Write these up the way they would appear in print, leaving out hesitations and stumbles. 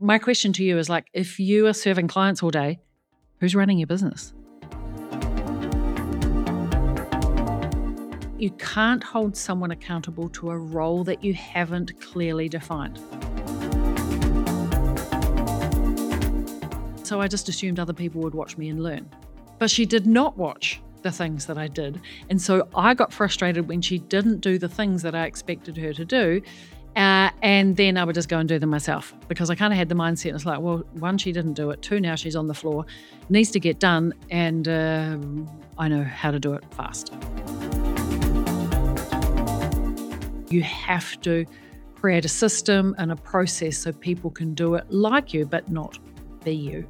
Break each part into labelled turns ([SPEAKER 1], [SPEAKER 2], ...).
[SPEAKER 1] my question to you is like, if you are serving clients all day, who's running your business? You can't hold someone accountable to a role that you haven't clearly defined. So I just assumed other people would watch me and learn. But she did not watch the things that I did. And so I got frustrated when she didn't do the things that I expected her to do. And then I would just go and do them myself, because I kind of had the mindset. It's like, well, one, she didn't do it. Two, now she's on the floor, needs to get done. And I know how to do it fast. You have to create a system and a process so people can do it like you, but not be you.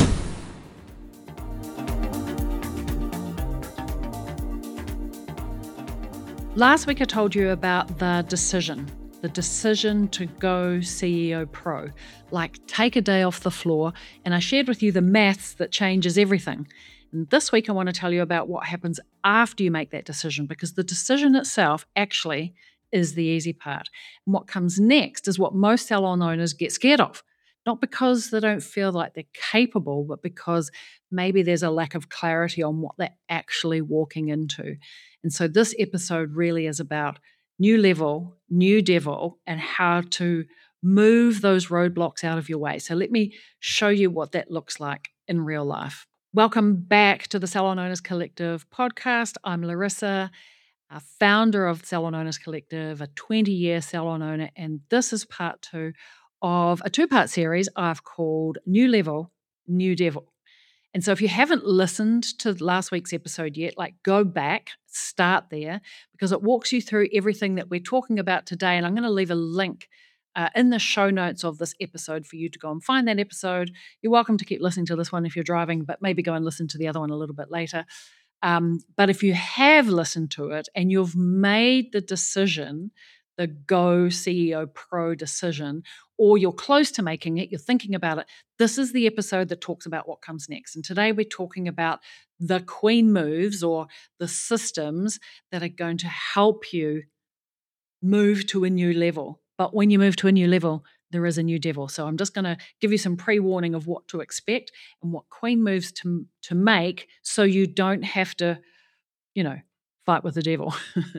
[SPEAKER 1] Last week I told you about the decision to go CEO Pro, like take a day off the floor, and I shared with you the maths that changes everything. And this week I want to tell you about what happens after you make that decision, because the decision itself actually is the easy part. And what comes next is what most salon owners get scared of. Not because they don't feel like they're capable, but because maybe there's a lack of clarity on what they're actually walking into. And so this episode really is about new level, new devil, and how to move those roadblocks out of your way. So let me show you what that looks like in real life. Welcome back to the Salon Owners Collective podcast. I'm Larissa, a founder of Salon Owners Collective, a 20-year salon owner, and this is part 2 of a 2-part series I've called New Level, New Devil. And so if you haven't listened to last week's episode yet, like go back, start there, because it walks you through everything that we're talking about today. And I'm going to leave a link in the show notes of this episode for you to go and find that episode. You're welcome to keep listening to this one if you're driving, but maybe go and listen to the other one a little bit later. But if you have listened to it and you've made the decision, the Go CEO Pro decision, or you're close to making it, you're thinking about it, this is the episode that talks about what comes next. And today we're talking about the queen moves, or the systems that are going to help you move to a new level. But when you move to a new level, there is a new devil. So I'm just going to give you some pre-warning of what to expect and what queen moves to make, so you don't have to, fight with the devil.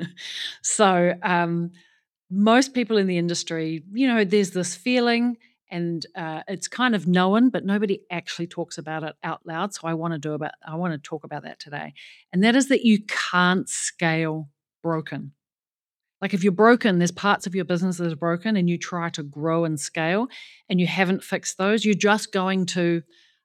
[SPEAKER 1] So most people in the industry, there's this feeling, and it's kind of known, but nobody actually talks about it out loud. So I want to talk about that today. And that is that you can't scale broken. Like if you're broken, there's parts of your business that are broken and you try to grow and scale and you haven't fixed those, you're just going to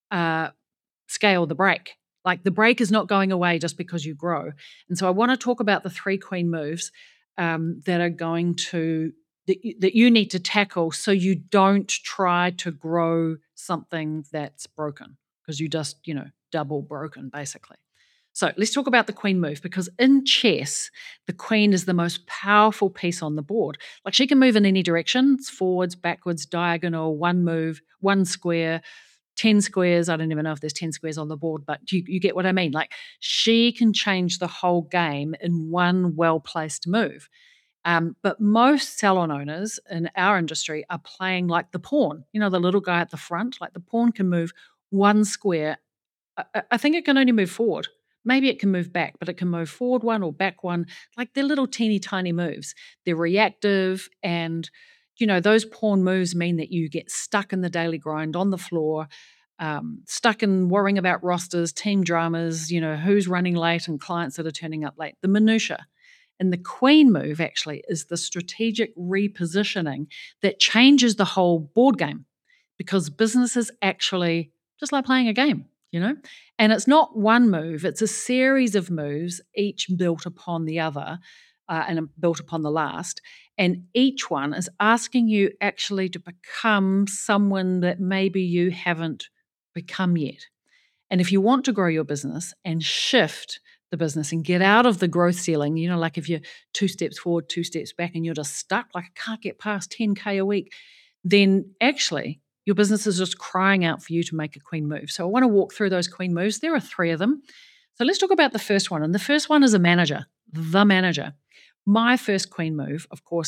[SPEAKER 1] scale the brake. Like the brake is not going away just because you grow. And so I want to talk about the 3 queen moves that are going to, that you need to tackle, so you don't try to grow something that's broken, because you just, double broken basically. So let's talk about the queen move, because in chess, the queen is the most powerful piece on the board. Like she can move in any direction. It's forwards, backwards, diagonal, one move, one square, 10 squares. I don't even know if there's 10 squares on the board, but you get what I mean. Like she can change the whole game in one well-placed move. But most salon owners in our industry are playing like the pawn, the little guy at the front. Like the pawn can move one square. I think it can only move forward. Maybe it can move back, but it can move forward one or back one. Like they're little teeny tiny moves. They're reactive, and those pawn moves mean that you get stuck in the daily grind on the floor, stuck in worrying about rosters, team dramas, who's running late and clients that are turning up late, the minutia. And the queen move actually is the strategic repositioning that changes the whole board game, because business is actually just like playing a game. And it's not one move, it's a series of moves, each built upon the other and built upon the last. And each one is asking you actually to become someone that maybe you haven't become yet. And if you want to grow your business and shift the business and get out of the growth ceiling, like if you're 2 steps forward, 2 steps back, and you're just stuck, like I can't get past 10K a week, then actually your business is just crying out for you to make a queen move. So I want to walk through those queen moves. There are 3 of them. So let's talk about the first one. And the first one is the manager. My first queen move, of course,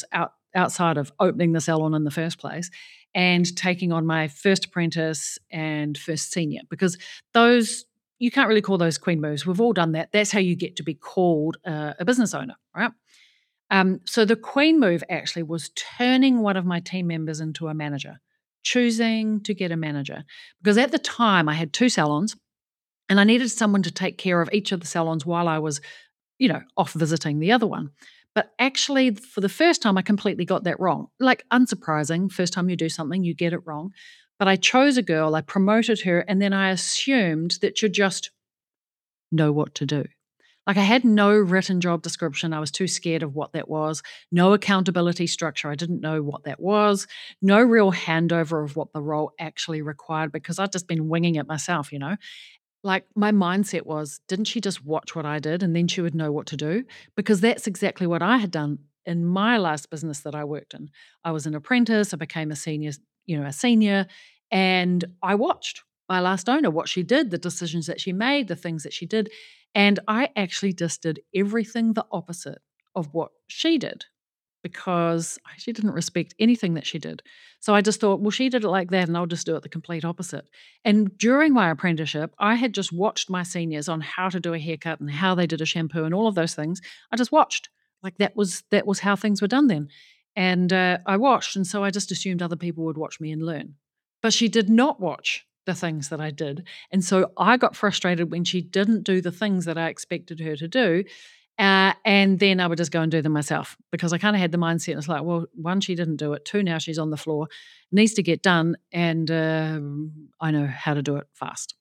[SPEAKER 1] outside of opening the salon in the first place and taking on my first apprentice and first senior, because those, you can't really call those queen moves. We've all done that. That's how you get to be called a business owner, right? So the queen move actually was turning one of my team members into a manager, choosing to get a manager. Because at the time I had two salons and I needed someone to take care of each of the salons while I was, off visiting the other one. But actually, for the first time, I completely got that wrong. Like, unsurprising, first time you do something, you get it wrong. But I chose a girl, I promoted her, and then I assumed that you just know what to do. Like, I had no written job description. I was too scared of what that was. No accountability structure. I didn't know what that was. No real handover of what the role actually required because I'd just been winging it myself. Like, my mindset was, didn't she just watch what I did and then she would know what to do? Because that's exactly what I had done in my last business that I worked in. I was an apprentice, I became a senior, and I watched my last owner, what she did, the decisions that she made, the things that she did. And I actually just did everything the opposite of what she did because she didn't respect anything that she did. So I just thought, well, she did it like that, and I'll just do it the complete opposite. And during my apprenticeship, I had just watched my seniors on how to do a haircut and how they did a shampoo and all of those things. I just watched. Like, that was how things were done then. And I watched, and so I just assumed other people would watch me and learn. But she did not watch the things that I did. And so I got frustrated when she didn't do the things that I expected her to do. And then I would just go and do them myself because I kind of had the mindset. It's like, well, one, she didn't do it. Two, now she's on the floor, needs to get done. And I know how to do it fast.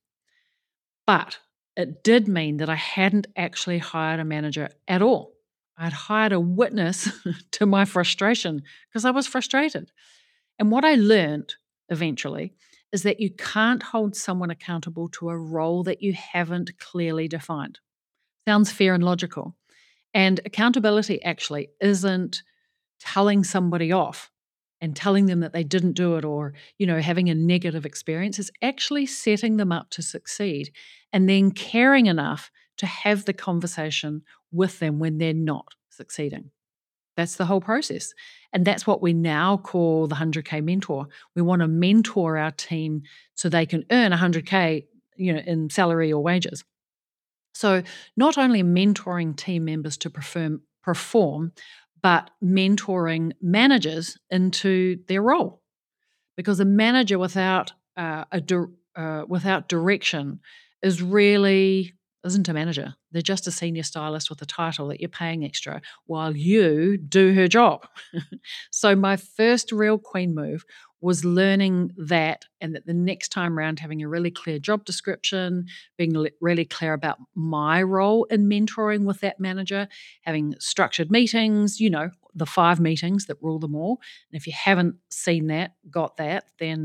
[SPEAKER 1] But it did mean that I hadn't actually hired a manager at all. I'd hired a witness to my frustration because I was frustrated. And what I learned eventually is that you can't hold someone accountable to a role that you haven't clearly defined. Sounds fair and logical. And accountability actually isn't telling somebody off and telling them that they didn't do it or, having a negative experience. It's actually setting them up to succeed and then caring enough to have the conversation with them when they're not succeeding. That's the whole process. And that's what we now call the 100K mentor. We want to mentor our team so they can earn 100K, in salary or wages. So, not only mentoring team members to perform, but mentoring managers into their role. Because a manager without direction is really isn't a manager. They're just a senior stylist with a title that you're paying extra while you do her job. So my first real queen move was learning that, and that the next time around having a really clear job description, being really clear about my role in mentoring with that manager, having structured meetings, the 5 meetings that rule them all. And if you haven't seen that, got that,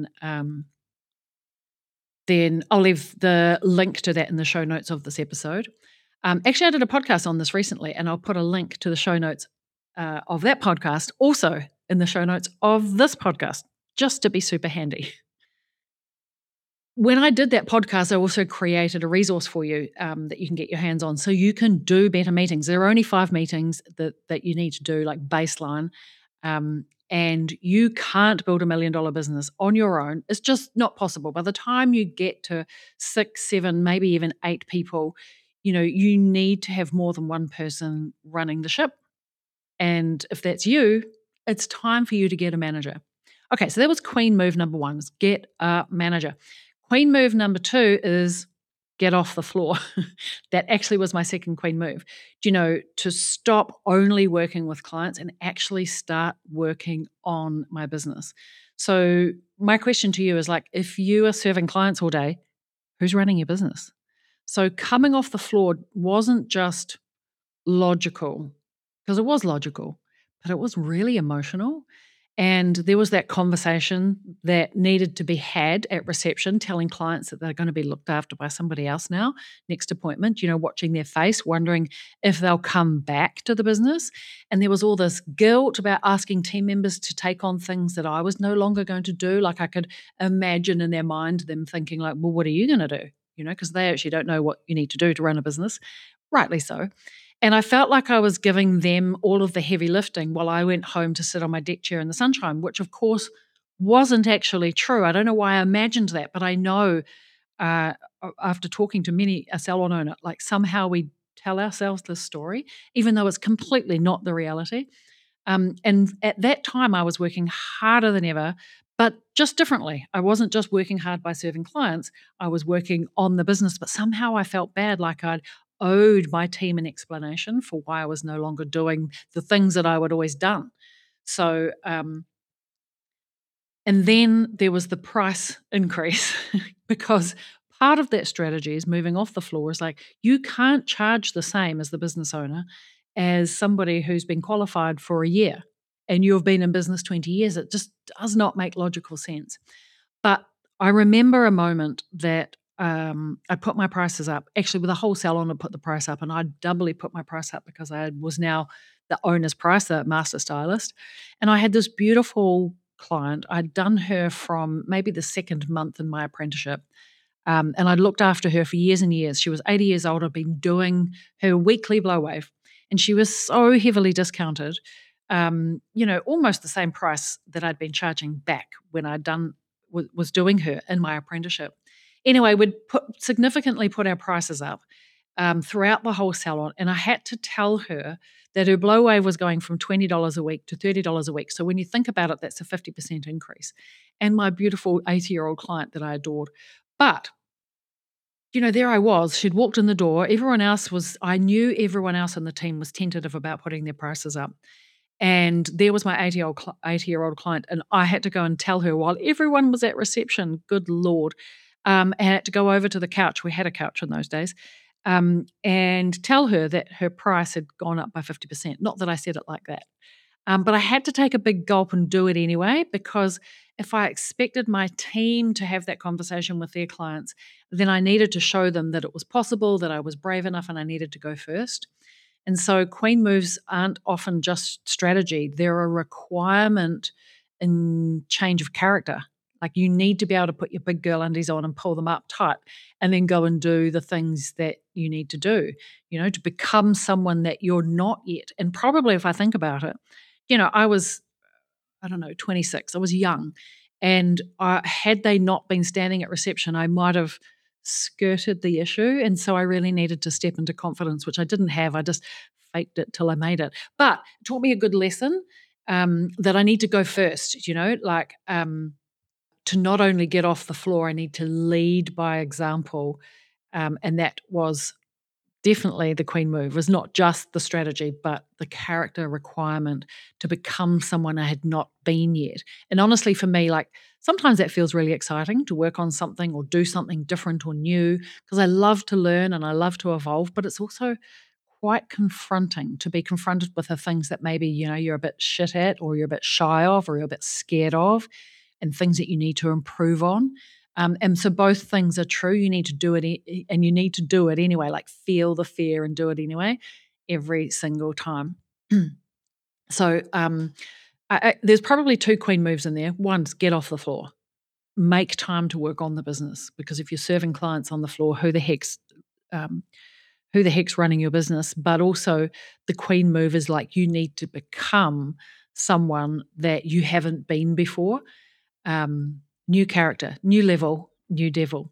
[SPEAKER 1] then I'll leave the link to that in the show notes of this episode. Actually, I did a podcast on this recently, and I'll put a link to the show notes of that podcast also in the show notes of this podcast, just to be super handy. When I did that podcast, I also created a resource for you that you can get your hands on so you can do better meetings. There are only 5 meetings that you need to do, like baseline. And you can't build $1 million business on your own. It's just not possible. By the time you get to 6, 7, maybe even 8 people, you need to have more than one person running the ship. And if that's you, it's time for you to get a manager. Okay, so that was queen move number 1, is get a manager. Queen move number 2 is get off the floor. That actually was my second queen move. To stop only working with clients and actually start working on my business. So my question to you is, like, if you are serving clients all day, who's running your business? So coming off the floor wasn't just logical, because it was logical, but it was really emotional. And there was that conversation that needed to be had at reception, telling clients that they're going to be looked after by somebody else now, next appointment, watching their face, wondering if they'll come back to the business. And there was all this guilt about asking team members to take on things that I was no longer going to do. Like, I could imagine in their mind them thinking like, well, what are you going to do? Because they actually don't know what you need to do to run a business. Rightly so. And I felt like I was giving them all of the heavy lifting while I went home to sit on my deck chair in the sunshine, which of course wasn't actually true. I don't know why I imagined that, but I know uh, after talking to many a salon owner, like somehow we tell ourselves this story, even though it's completely not the reality. And at that time, I was working harder than ever, but just differently. I wasn't just working hard by serving clients, I was working on the business, but somehow I felt bad, like I'd owed my team an explanation for why I was no longer doing the things that I would always done. So, and then there was the price increase because part of that strategy is moving off the floor is like you can't charge the same as the business owner as somebody who's been qualified for a year and you've been in business 20 years. It just does not make logical sense. But I remember a moment that I put my prices up. Actually, with a whole salon, I put the price up, and I doubly put my price up because I was now the owner's price, the master stylist. And I had this beautiful client. I'd done her from maybe the second month in my apprenticeship. And I'd looked after her for years and years. She was 80 years old. I'd been doing her weekly blow wave, and she was so heavily discounted, almost the same price that I'd been charging back when I'd done was doing her in my apprenticeship. Anyway, we'd significantly put our prices up throughout the whole salon, and I had to tell her that her blow wave was going from $20 a week to $30 a week. So when you think about it, that's a 50% increase. And my beautiful 80-year-old client that I adored. But there I was. She'd walked in the door. I knew everyone else in the team was tentative about putting their prices up. And there was my 80-year-old client, and I had to go and tell her while everyone was at reception, good Lord, I had to go over to the couch. We had a couch in those days, and tell her that her price had gone up by 50%. Not that I said it like that. But I had to take a big gulp and do it anyway, because if I expected my team to have that conversation with their clients, then I needed to show them that it was possible, that I was brave enough, and I needed to go first. And so queen moves aren't often just strategy. They're a requirement in change of character. Like you need to be able to put your big girl undies on and pull them up tight and then go and do the things that you need to do, to become someone that you're not yet. And probably if I think about it, I was, I don't know, 26. I was young. And had they not been standing at reception, I might have skirted the issue. And so I really needed to step into confidence, which I didn't have. I just faked it till I made it. But it taught me a good lesson that I need to go first, to not only get off the floor, I need to lead by example. And that was definitely the queen move, was not just the strategy, but the character requirement to become someone I had not been yet. And honestly, for me, like sometimes that feels really exciting to work on something or do something different or new, because I love to learn and I love to evolve, but it's also quite confronting to be confronted with the things that maybe, you're a bit shit at or you're a bit shy of or you're a bit scared of, and things that you need to improve on. And so both things are true. You need to do it, and you need to do it anyway, like feel the fear and do it anyway, every single time. So there's probably two queen moves in there. One's get off the floor, make time to work on the business, because if you're serving clients on the floor, who the heck's running your business? But also the queen move is like you need to become someone that you haven't been before. New character, new level, new devil.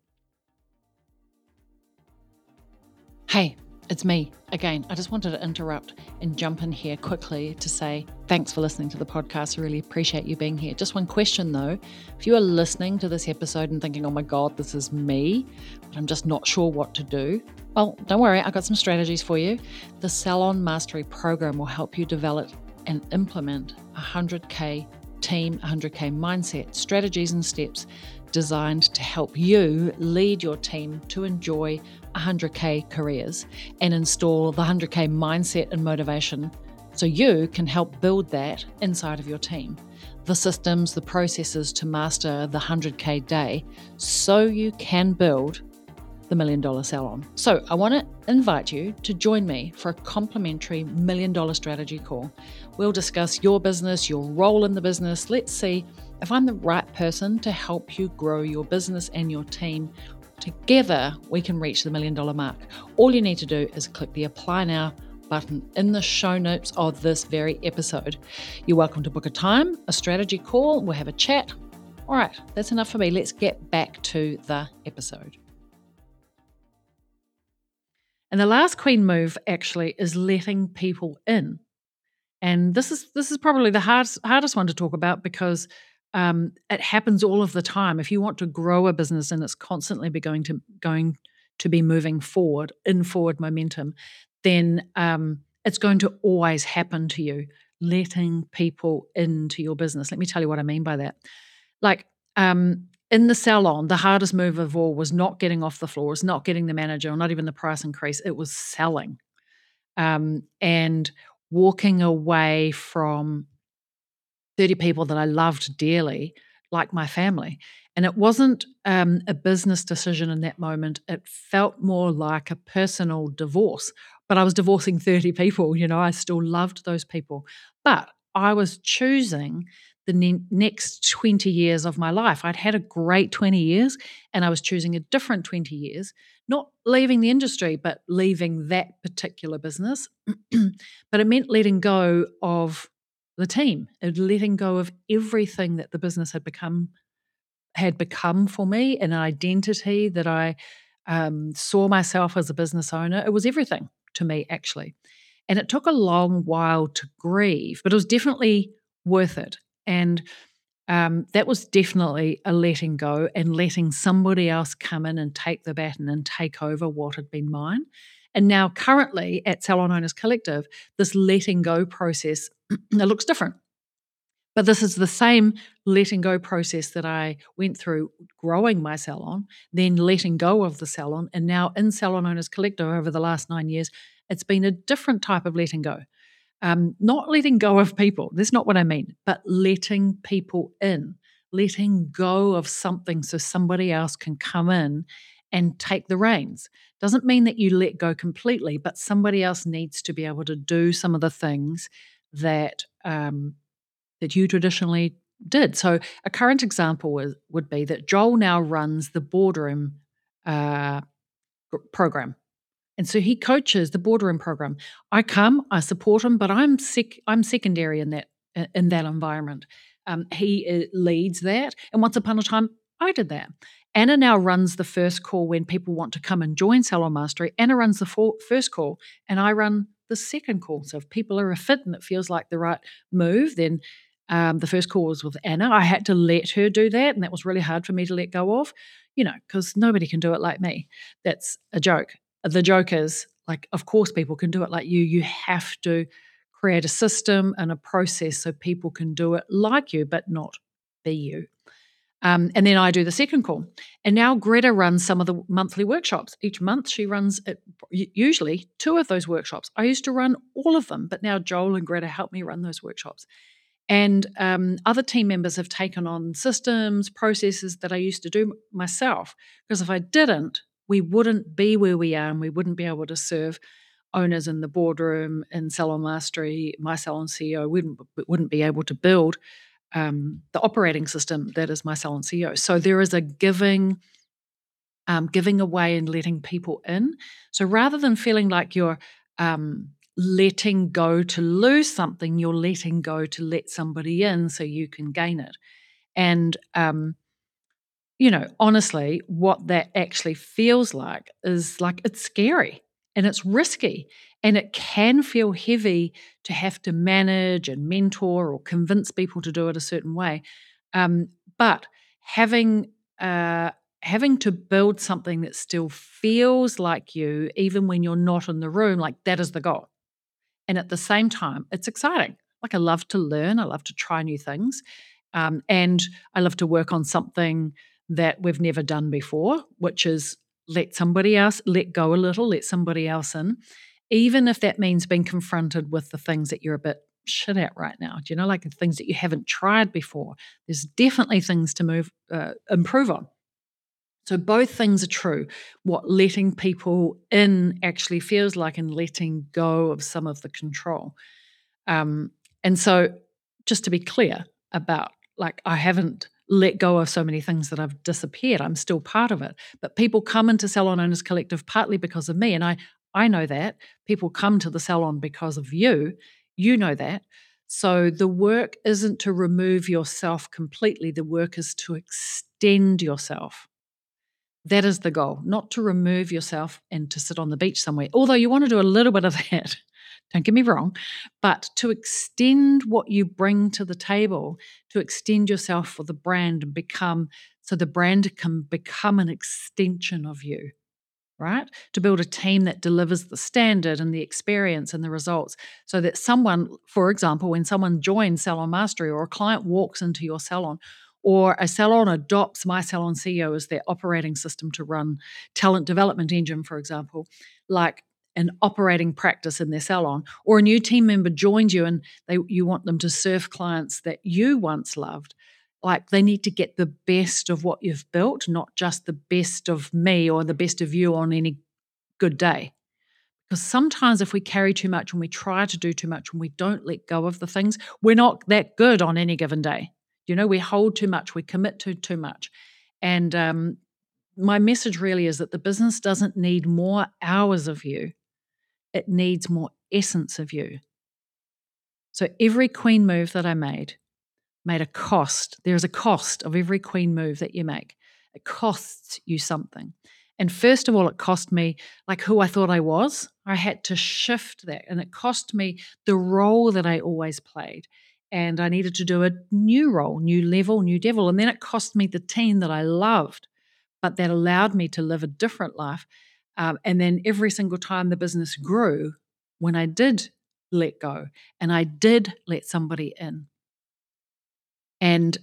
[SPEAKER 1] Hey, it's me again. I just wanted to interrupt and jump in here quickly to say thanks for listening to the podcast. I really appreciate you being here. Just one question though. If you are listening to this episode and thinking, oh my God, this is me, but I'm just not sure what to do, well, don't worry. I got some strategies for you. The Salon Mastery Program will help you develop and implement 100K team, 100K mindset, strategies and steps designed to help you lead your team to enjoy 100K careers and install the 100K mindset and motivation so you can help build that inside of your team. The systems, the processes to master the 100K day so you can build the $1 Million Salon. So I want to invite you to join me for a complimentary $1 Million strategy call. We'll discuss your business, your role in the business. Let's see if I'm the right person to help you grow your business and your team. Together, we can reach the $1 million mark. All you need to do is click the apply now button in the show notes of this very episode. You're welcome to book a time, a strategy call, we'll have a chat. All right, that's enough for me. Let's get back to the episode. And the last queen move actually is letting people in. And this is probably the hardest one to talk about because it happens all of the time. If you want to grow a business and it's constantly going to be moving forward in forward momentum, then it's going to always happen to you, letting people into your business. Let me tell you what I mean by that. Like in the salon, the hardest move of all was not getting off the floor, was not getting the manager, or not even the price increase. It was selling. And walking away from 30 people that I loved dearly, like my family. And it wasn't a business decision in that moment. It felt more like a personal divorce. But I was divorcing 30 people, I still loved those people. But I was choosing the next 20 years of my life. I'd had a great 20 years and I was choosing a different 20 years, not leaving the industry, but leaving that particular business. But it meant letting go of the team, letting go of everything that the business had become for me, an identity that I saw myself as a business owner. It was everything to me, actually. And it took a long while to grieve, but it was definitely worth it. And that was definitely a letting go and letting somebody else come in and take the baton and take over what had been mine. And now, currently at Salon Owners Collective, this letting go process it looks different. But this is the same letting go process that I went through growing my salon, then letting go of the salon, and now in Salon Owners Collective over the last 9 years, it's been a different type of letting go. Not letting go of people, that's not what I mean, but letting people in, letting go of something so somebody else can come in and take the reins. Doesn't mean that you let go completely, but somebody else needs to be able to do some of the things that that you traditionally did. So a current example would be that Joel now runs the boardroom program. And so he coaches the boardroom program. I come, I support him, but I'm secondary in that environment. He leads that, and once upon a time, I did that. Anna now runs the first call when people want to come and join Salon Mastery. Anna runs the first call, and I run the second call. So if people are a fit and it feels like the right move, then the first call was with Anna. I had to let her do that, and that was really hard for me to let go of, because nobody can do it like me. That's a joke. The joke is, like, of course people can do it like you. You have to create a system and a process so people can do it like you, but not be you. And then I do the second call. And now Greta runs some of the monthly workshops. Each month she runs usually 2 of those workshops. I used to run all of them, but now Joel and Greta help me run those workshops. And other team members have taken on systems, processes that I used to do myself. Because if I didn't, we wouldn't be where we are and we wouldn't be able to serve owners in the boardroom, in Salon Mastery, my Salon CEO. We wouldn't be able to build the operating system that is my Salon CEO. So there is a giving away and letting people in. So rather than feeling like you're letting go to lose something, you're letting go to let somebody in so you can gain it. And, honestly, what that actually feels like is like it's scary and it's risky and it can feel heavy to have to manage and mentor or convince people to do it a certain way. But having to build something that still feels like you, even when you're not in the room, like that is the goal. And at the same time, it's exciting. Like I love to learn. I love to try new things. And I love to work on something that we've never done before, which is let somebody else let go a little, let somebody else in, even if that means being confronted with the things that you're a bit shit at right now. Do you know, like the things that you haven't tried before? There's definitely things to improve on. So both things are true. What letting people in actually feels like and letting go of some of the control. And so just to be clear about, like, I haven't let go of so many things that have disappeared. I'm still part of it. But people come into Salon Owners Collective partly because of me. And I know that. People come to the salon because of you. You know that. So the work isn't to remove yourself completely. The work is to extend yourself. That is the goal, not to remove yourself and to sit on the beach somewhere. Although you want to do a little bit of that, don't get me wrong, but to extend what you bring to the table, to extend yourself for the brand and become, so the brand can become an extension of you, right? To build a team that delivers the standard and the experience and the results so that someone, for example, when someone joins Salon Mastery or a client walks into your salon or a salon adopts My Salon CEO as their operating system to run talent development engine, for example, like an operating practice in their salon, or a new team member joins you and you want them to serve clients that you once loved, like they need to get the best of what you've built, not just the best of me or the best of you on any good day. Because sometimes if we carry too much and we try to do too much and we don't let go of the things, we're not that good on any given day. We hold too much, we commit to too much. And my message really is that the business doesn't need more hours of you, it needs more essence of you. So every queen move that I made a cost. There's a cost of every queen move that you make. It costs you something. And first of all, it cost me like who I thought I was. I had to shift that. And it cost me the role that I always played. And I needed to do a new role, new level, new devil. And then it cost me the team that I loved, but that allowed me to live a different life. And then every single time the business grew, when I did let go and I did let somebody in, and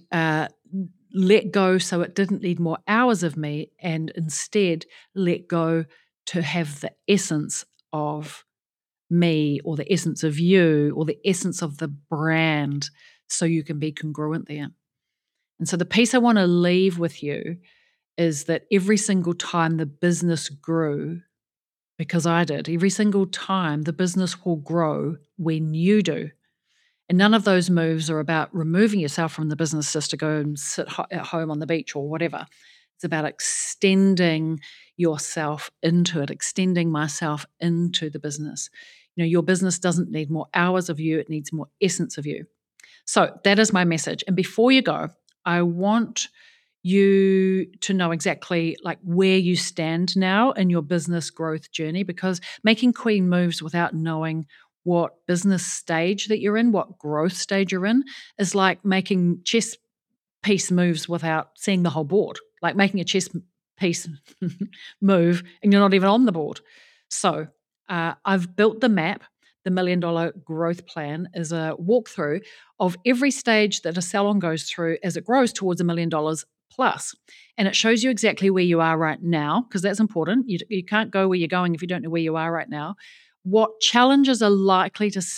[SPEAKER 1] let go so it didn't need more hours of me, and instead let go to have the essence of me or the essence of you or the essence of the brand so you can be congruent there. And so the piece I want to leave with you is that every single time the business grew, because I did, every single time the business will grow when you do. And none of those moves are about removing yourself from the business just to go and sit at home on the beach or whatever. It's about extending yourself into it, extending myself into the business. Your business doesn't need more hours of you, it needs more essence of you. So that is my message. And before you go, I want you to know exactly like where you stand now in your business growth journey, because making queen moves without knowing what business stage that you're in, what growth stage you're in, is like making chess piece moves without seeing the whole board, like making a chess piece move and you're not even on the board. So I've built the map. The $1 Million Growth Plan is a walkthrough of every stage that a salon goes through as it grows towards $1 million plus. And it shows you exactly where you are right now, because that's important. You can't go where you're going if you don't know where you are right now. What challenges are likely to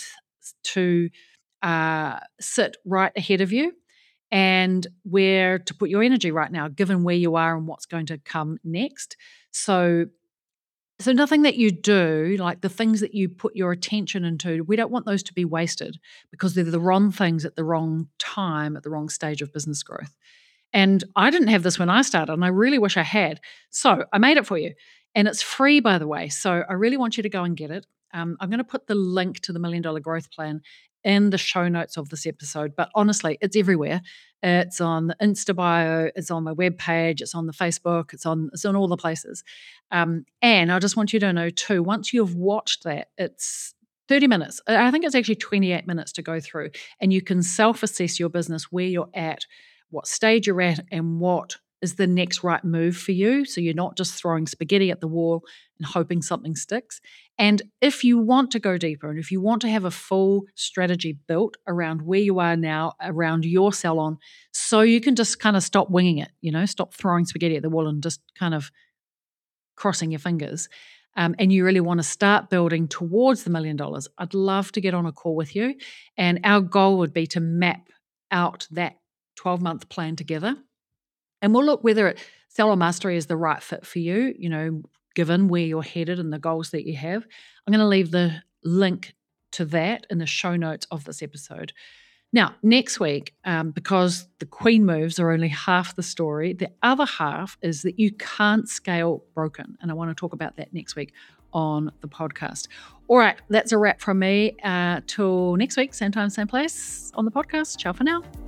[SPEAKER 1] sit right ahead of you, and where to put your energy right now, given where you are and what's going to come next. So nothing that you do, like the things that you put your attention into, we don't want those to be wasted because they're the wrong things at the wrong time, at the wrong stage of business growth. And I didn't have this when I started, and I really wish I had. So I made it for you. And it's free, by the way. So I really want you to go and get it. I'm going to put the link to the $1 Million Growth Plan in the show notes of this episode. But honestly, it's everywhere. It's on the Insta bio, it's on my webpage, it's on the Facebook, it's on all the places. And I just want you to know too, once you've watched that, it's 30 minutes. I think it's actually 28 minutes to go through. And you can self-assess your business, where you're at, what stage you're at, and what is the next right move for you. So you're not just throwing spaghetti at the wall and hoping something sticks. And if you want to go deeper and if you want to have a full strategy built around where you are now, around your salon, so you can just kind of stop winging it, stop throwing spaghetti at the wall and just kind of crossing your fingers, and you really want to start building towards the $1 million, I'd love to get on a call with you. And our goal would be to map out that 12-month plan together. And we'll look whether Salon Mastery is the right fit for you, given where you're headed and the goals that you have. I'm going to leave the link to that in the show notes of this episode. Now, next week, because the queen moves are only half the story, the other half is that you can't scale broken. And I want to talk about that next week on the podcast. All right, that's a wrap from me. Till next week, same time, same place on the podcast. Ciao for now.